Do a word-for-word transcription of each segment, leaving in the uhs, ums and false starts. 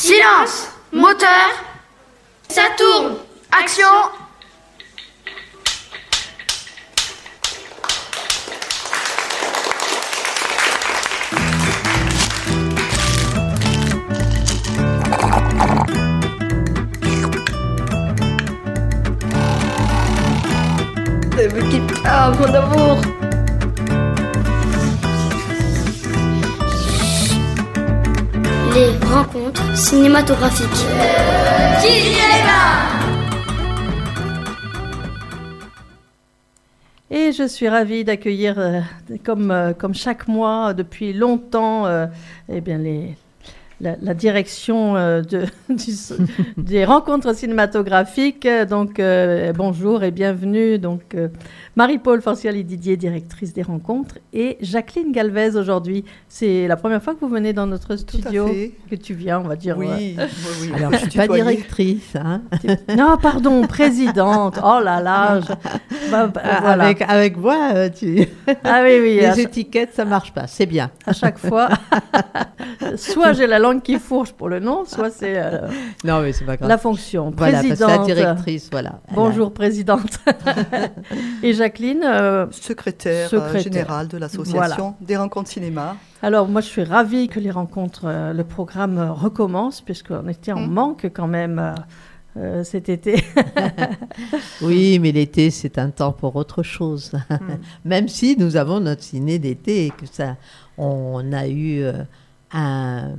Silence. Moteur. Ça tourne. Action. Ne me quitte pas, mon amour. Les rencontres cinématographiques. Cinéma. Et je suis ravie d'accueillir, euh, comme, euh, comme chaque mois, depuis longtemps, euh, eh bien les, la, la direction euh, de, du, des rencontres cinématographiques. Donc, euh, bonjour et bienvenue. Donc, euh, Marie-Paul Forciali-Didier, directrice des rencontres, et Jacqueline Galvez aujourd'hui. C'est la première fois que vous venez dans notre studio, que tu viens, on va dire. Oui, euh, oui, oui. Alors, je ne suis pas directrice. Hein. Non, pardon, présidente. Oh là là. Je, bah, bah, Ah, voilà. avec, avec moi, euh, tu... Ah oui, oui. les à, étiquettes, ça ne marche pas. C'est bien. à chaque fois, soit j'ai la langue qui fourche pour le nom, soit c'est euh, Non, mais c'est pas grave. la fonction. Voilà, Présidente. parce que la directrice, voilà. Elle Bonjour, présidente. Et Jacqueline euh, Secrétaire, Secrétaire. euh, générale de l'association Voilà. des rencontres cinéma. Alors, moi, je suis ravie que les rencontres, euh, le programme euh, recommence, puisqu'on était en Mm. manque quand même euh, euh, cet été. a- Oui, mais l'été, c'est un temps pour autre chose. Même si nous avons notre ciné d'été et que ça, on a eu euh, un,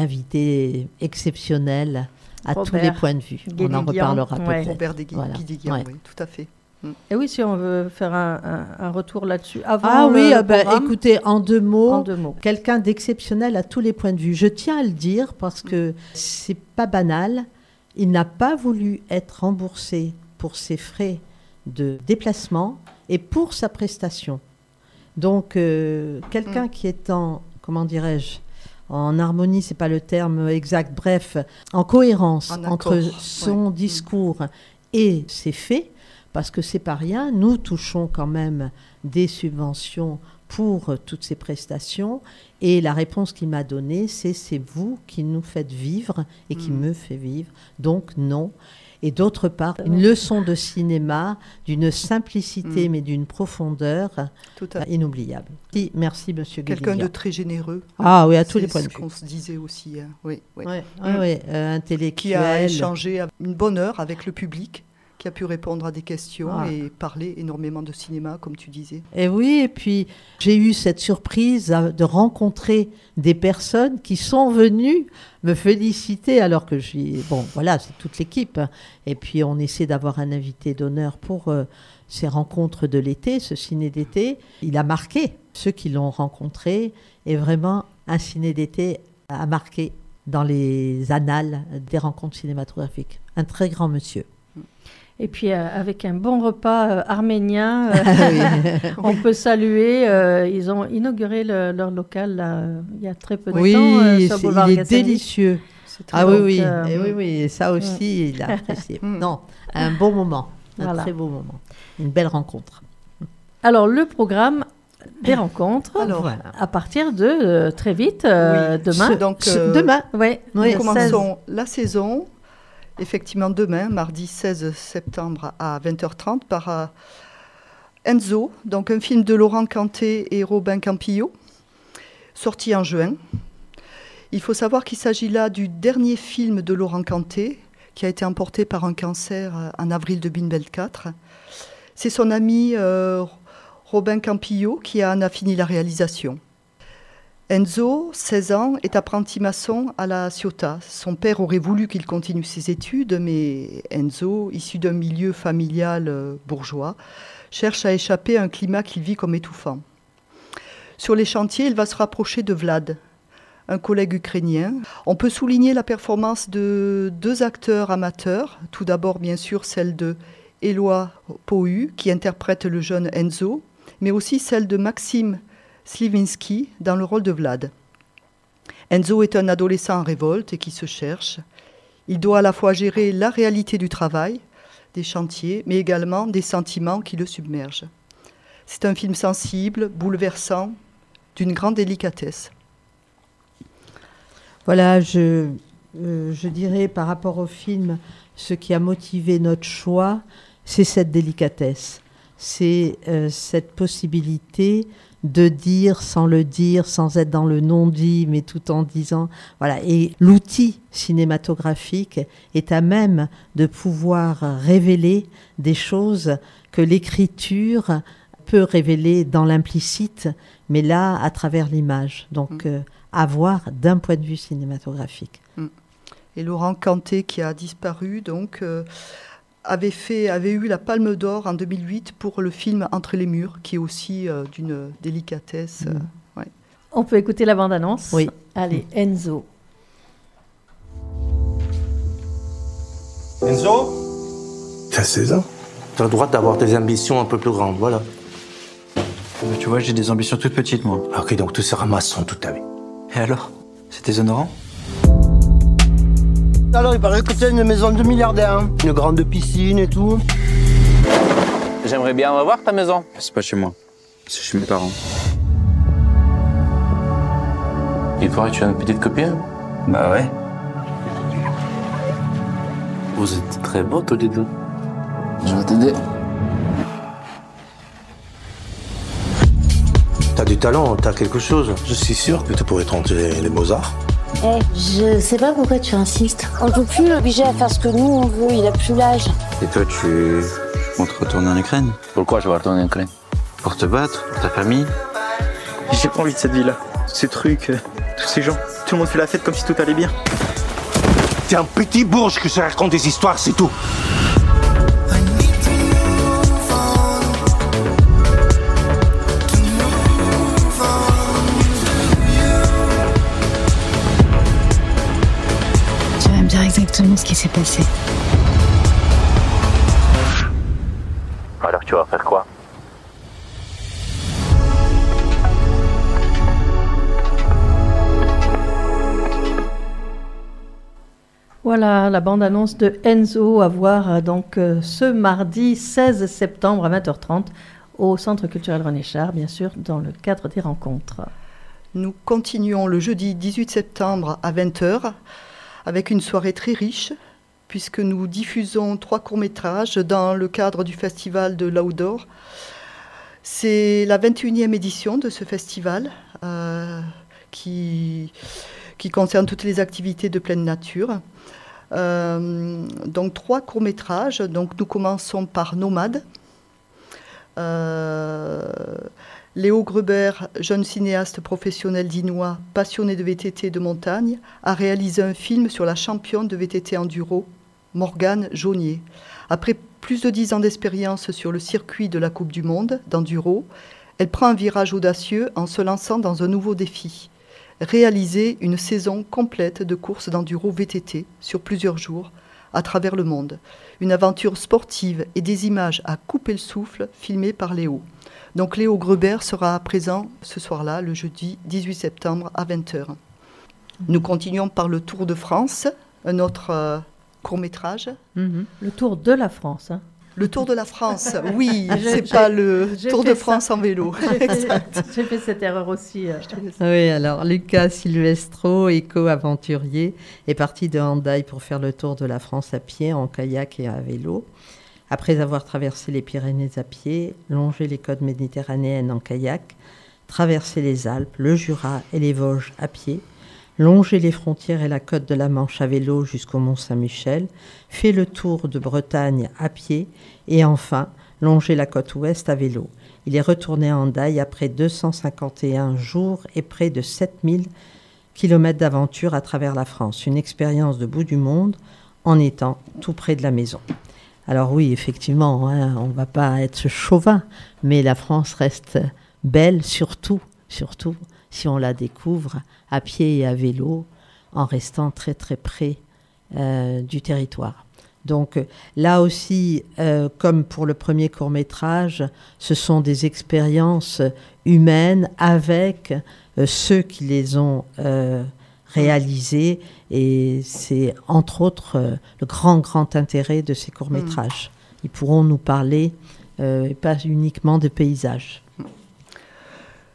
invité exceptionnel à tous Robert les points de vue. On en Guédiguian, reparlera ouais. peut-être. Robert Degui- Voilà. Guédiguian, Ouais. oui, tout à fait. Et oui, si on veut faire un, un- un retour là-dessus. Avant Ah le oui, ah ben, programme, écoutez, en deux mots, en deux mots. quelqu'un d'exceptionnel à tous les points de vue. Je tiens à le dire parce que c'est pas banal. Il n'a pas voulu être remboursé pour ses frais de déplacement et pour sa prestation. Donc, euh, quelqu'un Mm. qui est en, comment dirais-je, en harmonie, c'est pas le terme exact, bref, en cohérence En entre accord, son ouais. discours et ses faits, parce que c'est pas rien, nous touchons quand même des subventions pour euh, toutes ces prestations, et la réponse qu'il m'a donnée, c'est c'est vous qui nous faites vivre et qui Mm. me fait vivre, donc non. Et d'autre part, une leçon de cinéma d'une simplicité Mm. mais d'une profondeur Tout à euh, fait. inoubliable. Si, merci Monsieur Quelqu'un de Guédiguian. très généreux. Ah oui, à tous C'est les points de ce vue. qu'on se disait aussi. Hein. Oui, oui. Ouais, Mm. ouais, ouais, euh, Qui a intellectuel. échangé à une bonne heure avec le public, qui a pu répondre à des questions Ah. et parler énormément de cinéma, comme tu disais. Et oui, et puis j'ai eu cette surprise euh, de rencontrer des personnes qui sont venues me féliciter alors que je suis... Bon, voilà, c'est toute l'équipe. Et puis on essaie d'avoir un invité d'honneur pour euh, ces rencontres de l'été, ce ciné d'été. Il a marqué ceux qui l'ont rencontré et vraiment un ciné d'été a marqué dans les annales des rencontres cinématographiques. Un très grand monsieur. Et puis, euh, avec un bon repas euh, arménien, euh, Oui. on peut saluer. euh, ils ont inauguré le- leur local là, euh, il y a très peu de Oui, temps euh, sur c'est- Boulevard il est Gethsemane. délicieux. C'est très Ah bon. oui, oui, euh, et oui, oui, et ça aussi, il a apprécié. Mm. Non, un bon moment, un Voilà. très beau moment, une belle rencontre. Alors, le programme des rencontres, Alors, Voilà. à partir de euh, très vite, euh, Oui. demain. Ce- Donc, Ce- euh, Demain, Ouais, Oui. Nous le commençons la saison, effectivement demain, mardi seize septembre à vingt heures trente, par euh, Enzo, donc un film de Laurent Canté et Robin Campillo, sorti en juin. Il faut savoir qu'il s'agit là du dernier film de Laurent Canté, qui a été emporté par un cancer euh, en avril deux mille vingt-quatre. C'est son ami euh, Robin Campillo qui en a fini la réalisation. Enzo, seize ans, est apprenti maçon à la Ciotat. Son père aurait voulu qu'il continue ses études, mais Enzo, issu d'un milieu familial euh, bourgeois, cherche à échapper à un climat qu'il vit comme étouffant. Sur les chantiers, il va se rapprocher de Vlad, un collègue ukrainien. On peut souligner la performance de deux acteurs amateurs. Tout d'abord, bien sûr, celle de Éloi Pohu, qui interprète le jeune Enzo, mais aussi celle de Maxime Sliwinski dans le rôle de Vlad. Enzo est un adolescent en révolte et qui se cherche. Il doit à la fois gérer la réalité du travail, des chantiers, mais également des sentiments qui le submergent. C'est un film sensible, bouleversant, d'une grande délicatesse. voilà, je, euh, je dirais par rapport au film, ce qui a motivé notre choix, c'est cette délicatesse. C'est euh, cette possibilité de dire sans le dire, sans être dans le non-dit, mais tout en disant... Voilà. Et l'outil cinématographique est à même de pouvoir révéler des choses que l'écriture peut révéler dans l'implicite, mais là, à travers l'image. Donc, euh, à voir d'un point de vue cinématographique. Et Laurent Canté, qui a disparu, donc... Euh Avait, fait, avait eu la Palme d'Or en deux mille huit pour le film Entre les murs, qui est aussi euh, d'une délicatesse. Euh, mmh. ouais. On peut écouter la bande-annonce. Oui. Allez, Enzo. Enzo, t'as seize ans. t'as le droit d'avoir des ambitions un peu plus grandes, voilà. Mais tu vois, j'ai des ambitions toutes petites, moi. Ok, donc tu seras maçon toute ta vie. Et alors? C'est déshonorant? Alors, il paraît que tu as une maison de milliardaire, hein. Une grande piscine et tout. J'aimerais bien revoir ta maison. C'est pas chez moi, c'est chez mes parents. Et toi, tu as une petite copine? Bah ouais. Vous êtes très beaux tous les deux. Je vais t'aider. T'as du talent, t'as quelque chose. Je suis sûr que tu pourrais tenter les Beaux-Arts. Eh, hey, je sais pas pourquoi tu insistes. On peut plus l'obliger à faire ce que nous on veut, il a plus l'âge. Et toi, tu comptes retourner en Ukraine? Pourquoi je vais retourner en Ukraine? Pour te battre, pour ta famille? J'ai pas envie de cette vie-là. Ces trucs, euh, tous ces gens. Tout le monde fait la fête comme si tout allait bien. T'es un petit bourge que ça raconte des histoires, c'est tout. Exactement ce qui s'est passé. Alors tu vas faire quoi? Voilà la bande-annonce de Enzo à voir donc euh, ce mardi seize septembre à vingt heures trente au Centre culturel René Char, bien sûr, dans le cadre des rencontres. Nous continuons le jeudi dix-huit septembre à vingt heures avec une soirée très riche, puisque nous diffusons trois courts-métrages dans le cadre du festival de l'Outdoor. C'est la vingt et unième édition de ce festival euh, qui, qui concerne toutes les activités de pleine nature. Euh, donc trois courts-métrages. Donc nous commençons par Nomade. Euh, Léo Gruber, jeune cinéaste professionnel dinois, passionné de V T T de montagne, a réalisé un film sur la championne de V T T enduro, Morgane Jaunier. Après plus de dix ans d'expérience sur le circuit de la Coupe du Monde d'enduro, elle prend un virage audacieux en se lançant dans un nouveau défi. Réaliser une saison complète de courses d'enduro V T T sur plusieurs jours à travers le monde. Une aventure sportive et des images à couper le souffle filmées par Léo. Donc Léo Gruber sera présent ce soir-là, le jeudi dix-huit septembre à vingt heures. Nous continuons par le Tour de France, un autre euh, court-métrage. Mm-hmm. Le Tour de la France. Hein. Le Tour de la France, oui, c'est pas le Tour de France ça. En vélo. J'ai fait, j'ai fait cette erreur aussi. Euh. Oui, alors Lucas Silvestro, éco-aventurier, est parti de Hendaye pour faire le Tour de la France à pied, en kayak et à vélo. Après avoir traversé les Pyrénées à pied, longé les côtes méditerranéennes en kayak, traversé les Alpes, le Jura et les Vosges à pied, longé les frontières et la côte de la Manche à vélo jusqu'au Mont-Saint-Michel, fait le tour de Bretagne à pied et enfin longé la côte ouest à vélo. Il est retourné à Hendaye après deux cent cinquante et un jours et près de sept mille kilomètres d'aventure à travers la France. Une expérience de bout du monde en étant tout près de la maison. Alors oui, effectivement, hein, on ne va pas être chauvin, mais la France reste belle, surtout, surtout si on la découvre à pied et à vélo, en restant très très près euh, du territoire. Donc là aussi, euh, comme pour le premier court-métrage, ce sont des expériences humaines avec euh, ceux qui les ont euh, réalisées. Et c'est entre autres euh, le grand, grand intérêt de ces courts-métrages. Mmh. Ils pourront nous parler, euh, et pas uniquement de paysages.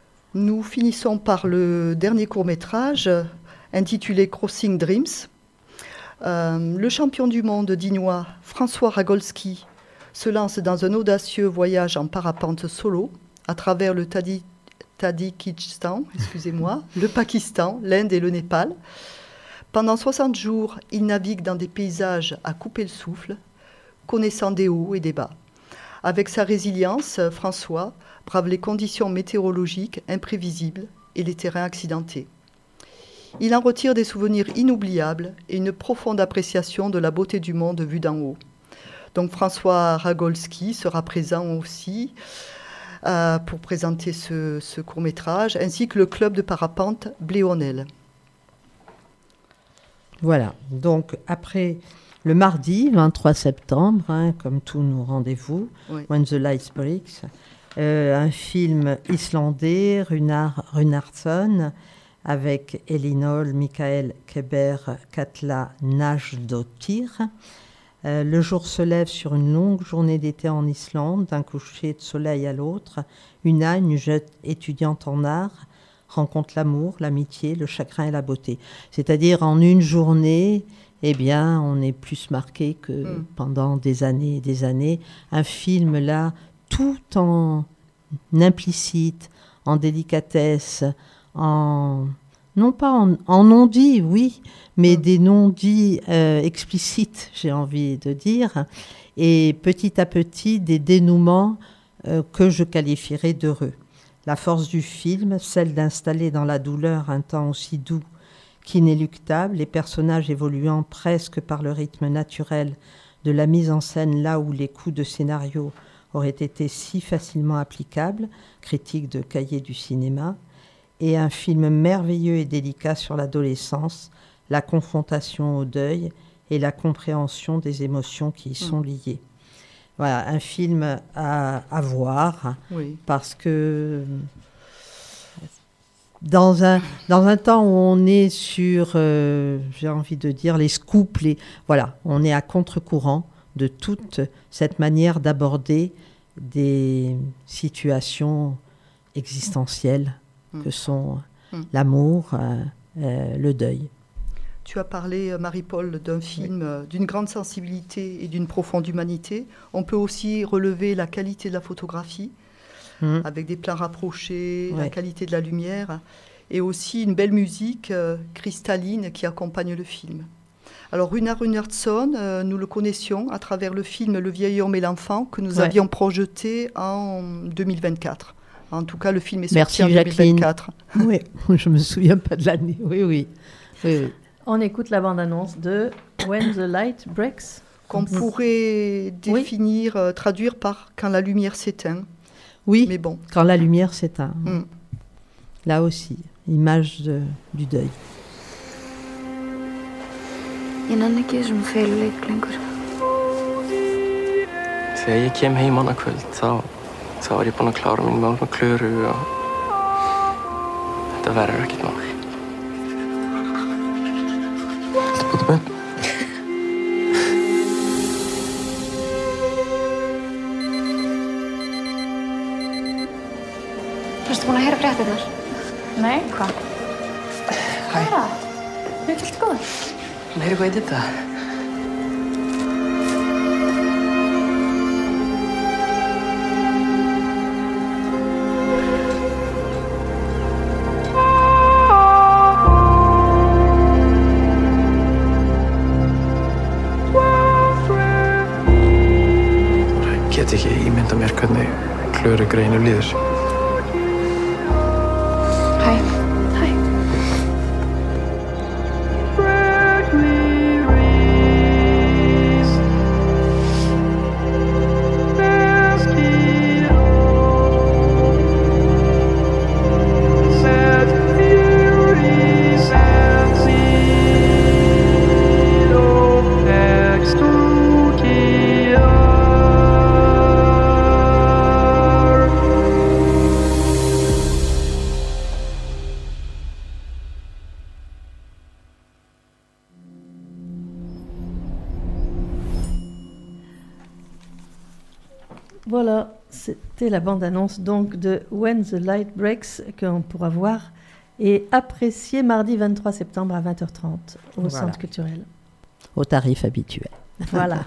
Nous finissons par le dernier court-métrage intitulé Crossing Dreams. Euh, le champion du monde dinois François Ragolski se lance dans un audacieux voyage en parapente solo à travers le Tadi- Tadjikistan, excusez-moi, le Pakistan, l'Inde et le Népal. Pendant soixante jours, il navigue dans des paysages à couper le souffle, connaissant des hauts et des bas. Avec sa résilience, François brave les conditions météorologiques imprévisibles et les terrains accidentés. Il en retire des souvenirs inoubliables et une profonde appréciation de la beauté du monde vu d'en haut. Donc François Ragolski sera présent aussi euh, pour présenter ce, ce court-métrage, ainsi que le club de parapente Bléonel. Voilà, donc après le mardi vingt-trois septembre, hein, comme tous nos rendez-vous, oui. When the Light Breaks, euh, un film islandais, Runar Runarsson, avec Elinol, Michael Keber, Katla Najdóttir. Euh, le jour se lève sur une longue journée d'été en Islande, d'un coucher de soleil à l'autre. Una, une jeune étudiante en art, rencontre l'amour, l'amitié, le chagrin et la beauté. C'est-à-dire, en une journée, eh bien, on est plus marqué que mm. pendant des années et des années. Un film, là, tout en implicite, en délicatesse, en... non pas en, en non-dit, oui, mais mm. des non-dits euh, explicites, j'ai envie de dire, et petit à petit, des dénouements euh, que je qualifierais d'heureux. La force du film, celle d'installer dans la douleur un temps aussi doux qu'inéluctable, les personnages évoluant presque par le rythme naturel de la mise en scène là où les coups de scénario auraient été si facilement applicables, critique de cahier du cinéma, et un film merveilleux et délicat sur l'adolescence, la confrontation au deuil et la compréhension des émotions qui y sont liées. Voilà, un film à, à voir, oui. Parce que dans un, dans un temps où on est sur, euh, j'ai envie de dire, les scoops, les, voilà, on est à contre-courant de toute cette manière d'aborder des situations existentielles mmh. que sont mmh. l'amour, euh, euh, le deuil. Tu as parlé, Marie-Paul, d'un film oui. d'une grande sensibilité et d'une profonde humanité. On peut aussi relever la qualité de la photographie, mmh. avec des plans rapprochés, oui. la qualité de la lumière, et aussi une belle musique euh, cristalline qui accompagne le film. Alors, Runar Runarsson, euh, nous le connaissions à travers le film Le vieil homme et l'enfant, que nous ouais. avions projeté en deux mille vingt-quatre. En tout cas, le film est sorti Merci, en Jacqueline. deux mille vingt-quatre. Oui, je ne me souviens pas de l'année. Oui, oui. oui, oui. On écoute la bande-annonce de When the Light Breaks. Qu'on pourrait définir, oui. euh, traduire par « Quand la lumière s'éteint ». Oui, mais bon. Quand la lumière s'éteint. Mm. Là aussi, image de, du deuil. Ég nenni ekki þessum feluleik lengur. Þegar ég kem heim annað kvöld, þá, þá er ég búinn að klára mín mál með Klöru og þetta verður ekkert mál. Viltu búta með? Varstu búinn að heyra fréttirnar? Nei, hvað? Hvað er það? Mér finnst allt góður. Heyri hvað ég þetta? Ég get ekki ímynda mér hvernig Klöru Greinu líður. Voilà, c'était la bande-annonce donc de When the Light Breaks qu'on pourra voir et apprécier mardi vingt-trois septembre à vingt heures trente au voilà. Centre culturel. au tarif habituel. Voilà.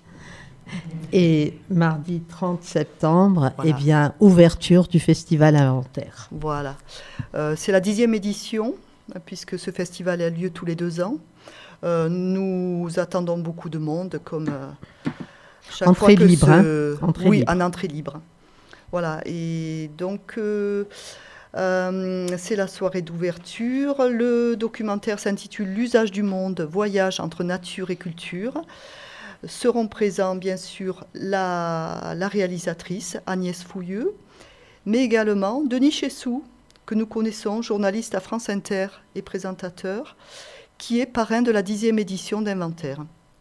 Et mardi trente septembre, Voilà. eh bien, ouverture du Festival Inventaire. Voilà. Euh, c'est la dixième édition, puisque ce festival a lieu tous les deux ans. Euh, nous attendons beaucoup de monde, comme euh, chaque entrée fois que libre, ce... hein entrée Oui, libre. en entrée libre. Voilà. Et donc, euh, euh, c'est la soirée d'ouverture. Le documentaire s'intitule « L'usage du monde, voyage entre nature et culture ». Seront présents, bien sûr, la, la réalisatrice Agnès Fouilleux, mais également Denis Chessou, que nous connaissons, journaliste à France Inter et présentateur, qui est parrain de la dixième édition d'Inventaire.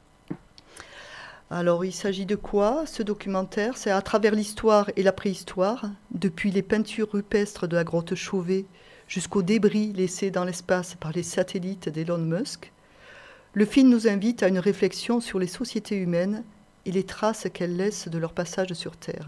Alors, il s'agit de quoi, ce documentaire? C'est à travers l'histoire et la préhistoire, depuis les peintures rupestres de la grotte Chauvet jusqu'aux débris laissés dans l'espace par les satellites d'Elon Musk. Le film nous invite à une réflexion sur les sociétés humaines et les traces qu'elles laissent de leur passage sur Terre.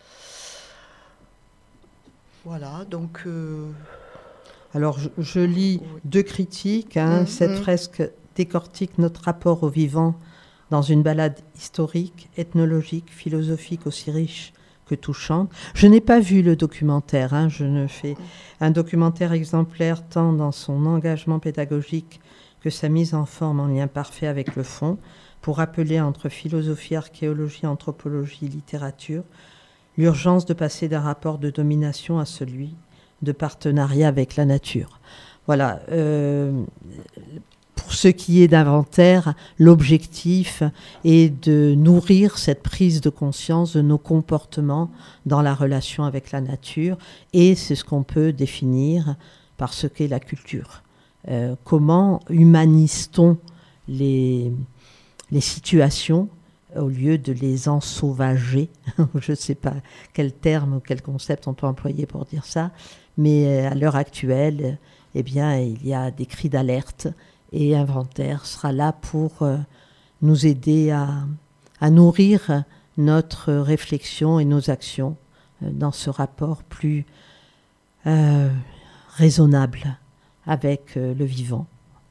Voilà, donc... Euh... Alors, je, je lis oui. deux critiques. Hein. Mmh, Cette mmh. fresque décortique notre rapport au vivant dans une balade historique, ethnologique, philosophique aussi riche que touchante. Je n'ai pas vu le documentaire. Hein. Je ne fais un documentaire exemplaire tant dans son engagement pédagogique que sa mise en forme en lien parfait avec le fond, pour rappeler entre philosophie, archéologie, anthropologie, littérature, l'urgence de passer d'un rapport de domination à celui de partenariat avec la nature. Voilà. Euh, pour ce qui est d'Inventaire, l'objectif est de nourrir cette prise de conscience de nos comportements dans la relation avec la nature, et c'est ce qu'on peut définir par ce qu'est la culture. Euh, comment humanise-t-on les, les situations au lieu de les ensauvager? Je ne sais pas quel terme ou quel concept on peut employer pour dire ça, mais à l'heure actuelle, eh bien, il y a des cris d'alerte et Inventaire sera là pour euh, nous aider à, à nourrir notre réflexion et nos actions euh, dans ce rapport plus euh, raisonnable avec euh, le vivant.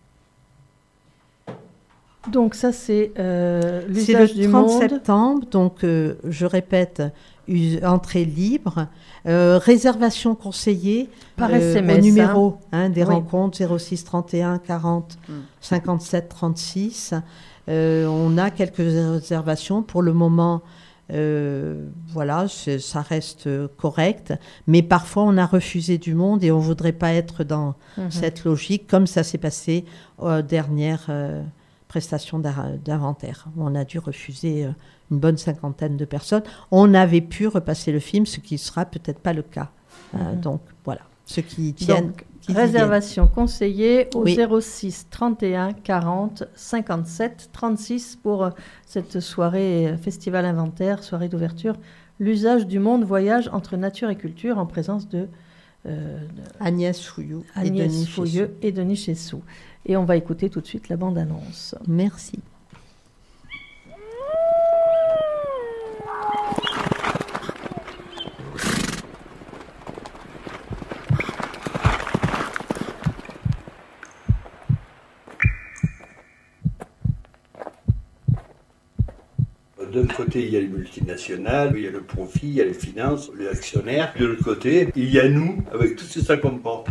Donc ça, c'est euh, l'usage du monde. C'est le trente monde. septembre, donc euh, je répète, entrée libre, euh, réservation conseillée par euh, S M S, au numéro hein. Hein, des oui. rencontres zéro six trente et un quarante mm. cinquante-sept trente-six. Euh, on a quelques réservations pour le moment. Euh, voilà, ça reste correct, mais parfois on a refusé du monde et on ne voudrait pas être dans mmh. cette logique, comme ça s'est passé aux dernières euh, prestations d'Inventaire. On a dû refuser euh, une bonne cinquantaine de personnes. On avait pu repasser le film, ce qui ne sera peut-être pas le cas. Mmh. Euh, donc voilà, ceux qui y tiennent. Donc, réservation conseillée au oui. zéro six trente et un quarante cinquante-sept trente-six pour euh, cette soirée euh, Festival Inventaire, soirée d'ouverture, l'usage du monde, voyage entre nature et culture, en présence de, euh, de Agnès Fouilleux Agnès et Denis Fouilleux Chessou. et Denis Chessou. Et on va écouter tout de suite la bande-annonce. Merci. D'un côté, il y a les multinationales, il y a le profit, il y a les finances, les actionnaires. De l'autre côté, il y a nous, avec tout ce que ça comporte.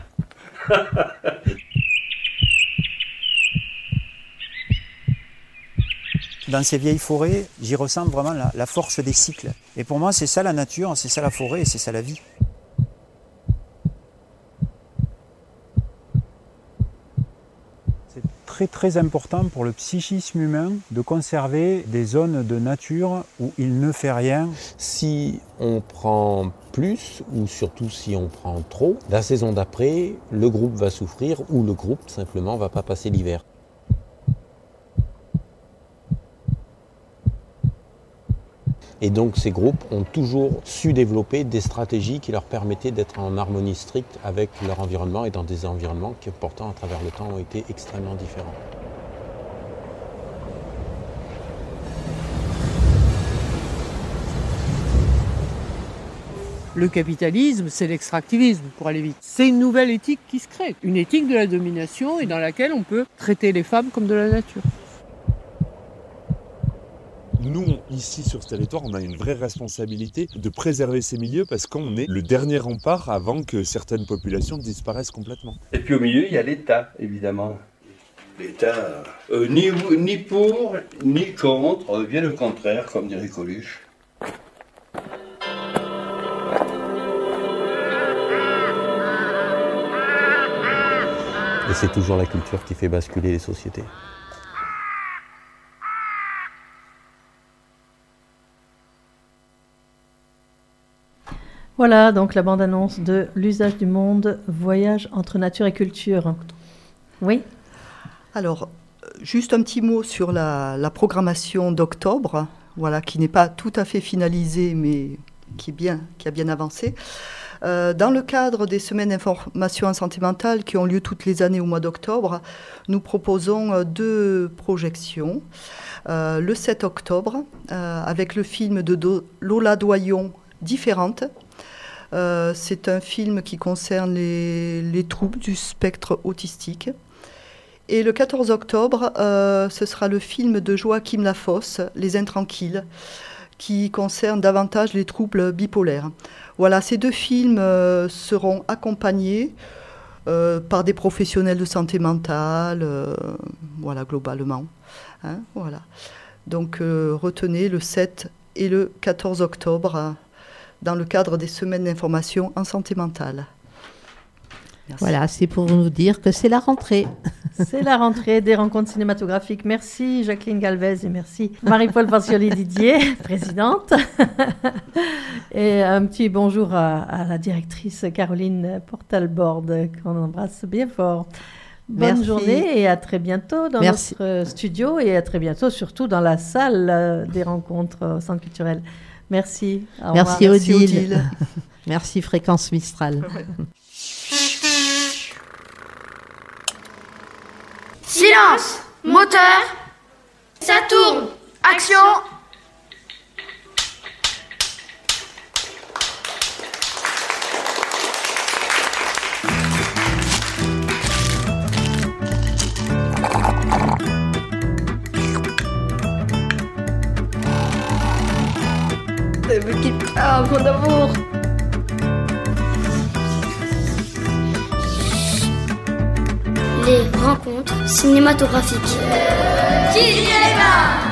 Dans ces vieilles forêts, j'y ressens vraiment la, la force des cycles. Et pour moi, c'est ça la nature, c'est ça la forêt et c'est ça la vie. C'est très très important pour le psychisme humain de conserver des zones de nature où il ne fait rien. Si on prend plus, ou surtout si on prend trop, la saison d'après, le groupe va souffrir ou le groupe simplement ne va pas passer l'hiver. Et donc ces groupes ont toujours su développer des stratégies qui leur permettaient d'être en harmonie stricte avec leur environnement et dans des environnements qui pourtant à travers le temps ont été extrêmement différents. Le capitalisme, c'est l'extractivisme, pour aller vite. C'est une nouvelle éthique qui se crée, une éthique de la domination et dans laquelle on peut traiter les femmes comme de la nature. Nous, ici sur ce territoire, on a une vraie responsabilité de préserver ces milieux parce qu'on est le dernier rempart avant que certaines populations disparaissent complètement. Et puis au milieu, il y a l'État, évidemment. L'État, euh, ni, ni pour, ni contre, bien le contraire, comme dirait Coluche. Et c'est toujours la culture qui fait basculer les sociétés. Voilà donc la bande-annonce de L'usage du monde, voyage entre nature et culture. Oui. Alors, juste un petit mot sur la, la programmation d'octobre, voilà, qui n'est pas tout à fait finalisée, mais qui, est bien, qui a bien avancé. Euh, dans le cadre des semaines d'information en santé mentale qui ont lieu toutes les années au mois d'octobre, nous proposons euh, deux projections. Euh, le sept octobre, euh, avec le film de Do- Lola Doyon, Différente. Euh, c'est un film qui concerne les, les troubles du spectre autistique. Et le quatorze octobre, euh, ce sera le film de Joachim Lafosse, Les Intranquilles, qui concerne davantage les troubles bipolaires. Voilà, ces deux films euh, seront accompagnés euh, par des professionnels de santé mentale, euh, voilà, globalement. Hein, voilà. Donc, euh, retenez le sept et le quatorze octobre euh, dans le cadre des semaines d'information en santé mentale. Merci. Voilà, c'est pour nous dire que c'est la rentrée. C'est la rentrée des rencontres cinématographiques. Merci Jacqueline Galvez et merci Marie-Paule Fancioli-Didier, présidente. Et un petit bonjour à, à la directrice Caroline Portalborde, qu'on embrasse bien fort. Bonne Merci. journée et à très bientôt dans Merci. notre studio et à très bientôt surtout dans la salle des rencontres au Centre culturel. Merci. Au Merci, revoir. Odile. Merci Odile. Merci Fréquence Mistral. Silence. Moteur. Ça tourne. Action. Ne me quitte pas, mon amour. Les rencontres cinématographiques. Qui est là?